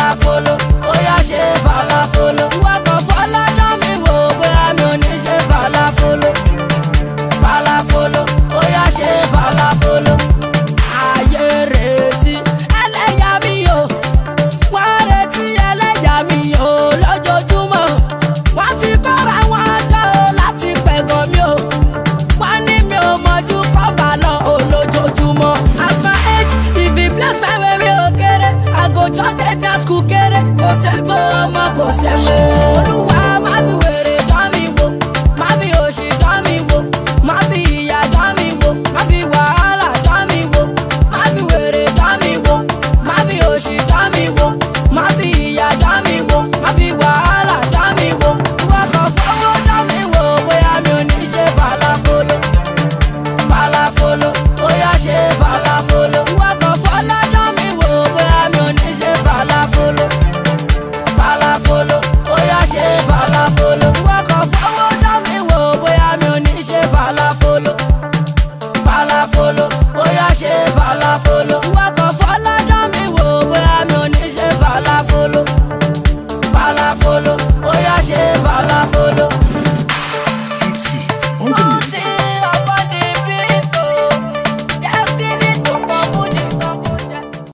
falafolo, ó yá ṣe falafolo. Ìwọ kan fọlọ́dọ̀ mi wò bóyá mi ò ní ṣe falafolo. Falafolo, ó yá ṣe falafolo. Ayé retí ẹlẹ́yà mi o, wọ́n retí ẹlẹ́yà mi o lójoojúmọ́. Wọ́n ti kóra wọn jọ láti pẹ̀gàn mi o. Wọ́n ní mi ò mọ̀jú kọ́ba lọ olójoojúmọ́. At my age, if he bless my way mi ò kéré, I go just take that school kéré. Kò sẹ́gbó ọmọ kò sẹ́gbó.